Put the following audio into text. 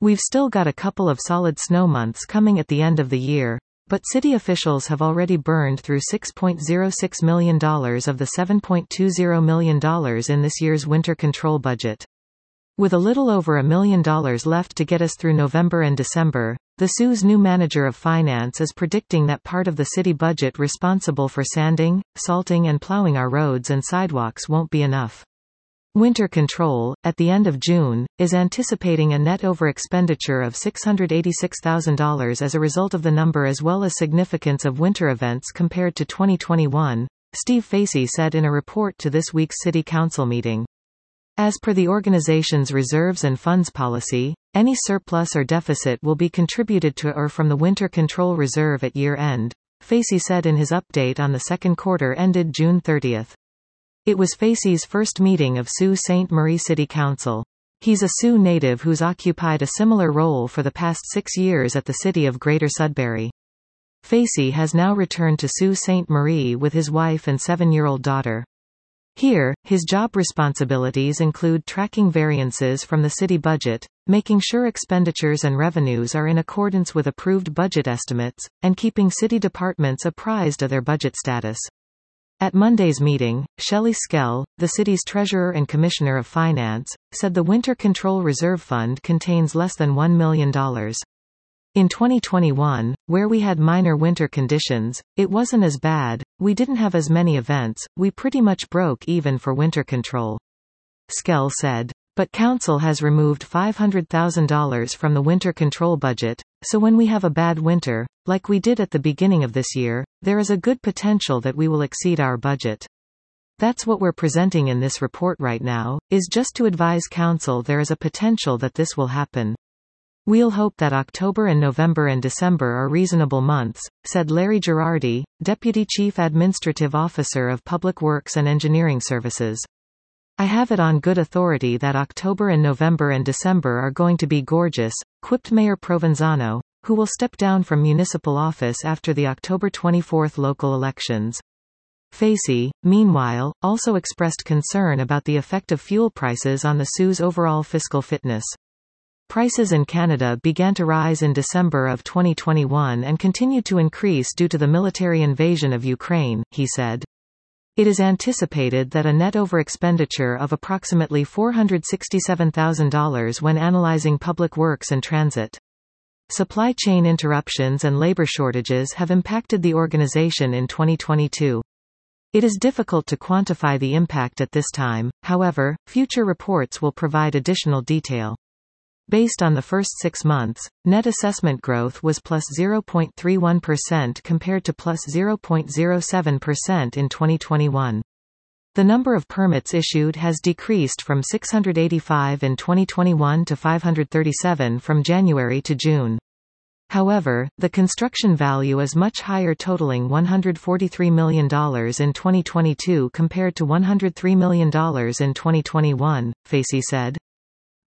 We've still got a couple of solid snow months coming at the end of the year, but city officials have already burned through $6.06 million of the $7.20 million in this year's winter control budget. With a little over $1 million left to get us through November and December, the SU's new manager of finance is predicting that part of the city budget responsible for sanding, salting and plowing our roads and sidewalks won't be enough. Winter Control, at the end of June, is anticipating a net over-expenditure of $686,000 as a result of the number as well as significance of winter events compared to 2021, Steve Facey said in a report to this week's City Council meeting. As per the organization's reserves and funds policy, any surplus or deficit will be contributed to or from the Winter Control Reserve at year-end, Facey said in his update on the second quarter ended June 30. It was Facey's first meeting of Sault Ste. Marie City Council. He's a Sioux native who's occupied a similar role for the past 6 years at the city of Greater Sudbury. Facey has now returned to Sault Ste. Marie with his wife and 7-year-old daughter. Here, his job responsibilities include tracking variances from the city budget, making sure expenditures and revenues are in accordance with approved budget estimates, and keeping city departments apprised of their budget status. At Monday's meeting, Shelley Skell, the city's treasurer and commissioner of finance, said the Winter Control Reserve Fund contains less than $1 million. In 2021, where we had minor winter conditions, it wasn't as bad, we didn't have as many events, we pretty much broke even for winter control. Skell said. But Council has removed $500,000 from the winter control budget, so when we have a bad winter, like we did at the beginning of this year, there is a good potential that we will exceed our budget. That's what we're presenting in this report right now, is just to advise Council there is a potential that this will happen. We'll hope that October and November and December are reasonable months, said Larry Girardi, Deputy Chief Administrative Officer of Public Works and Engineering Services. I have it on good authority that October and November and December are going to be gorgeous, quipped Mayor Provenzano, who will step down from municipal office after the October 24 local elections. Facey, meanwhile, also expressed concern about the effect of fuel prices on the Sioux's overall fiscal fitness. Prices in Canada began to rise in December of 2021 and continued to increase due to the military invasion of Ukraine, he said. It is anticipated that a net over-expenditure of approximately $467,000 when analyzing public works and transit. Supply chain interruptions and labor shortages have impacted the organization in 2022. It is difficult to quantify the impact at this time, however, future reports will provide additional detail. Based on the first 6 months, net assessment growth was plus 0.31% compared to plus 0.07% in 2021. The number of permits issued has decreased from 685 in 2021 to 537 from January to June. However, the construction value is much higher, totaling $143 million in 2022 compared to $103 million in 2021, Facey said.